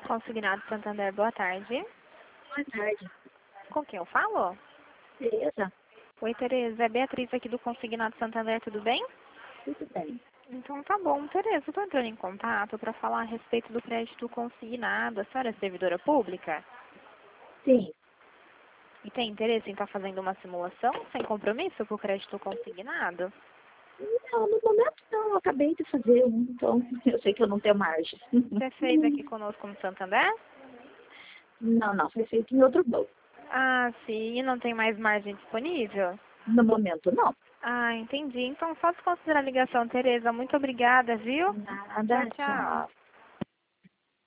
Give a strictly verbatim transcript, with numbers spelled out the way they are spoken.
Consignado Santander, boa tarde. Boa tarde. Com quem eu falo? Tereza, Oi, Tereza. É Beatriz aqui do Consignado Santander, tudo bem? tudo bem? Então tá bom. Tereza, eu tô entrando em contato para falar a respeito do crédito consignado. A senhora é servidora pública? Sim. E tem interesse em estar fazendo uma simulação sem compromisso para o crédito consignado? Não, no momento não, eu acabei de fazer um, então eu sei que eu não tenho margem. Você fez aqui conosco no Santander? Não, não, foi feito em outro banco. Ah, sim. E não tem mais margem disponível? No momento não. Ah, entendi. Então só desconsiderar a ligação, Tereza. Muito obrigada, viu? Nada, Tchau, tchau. tchau.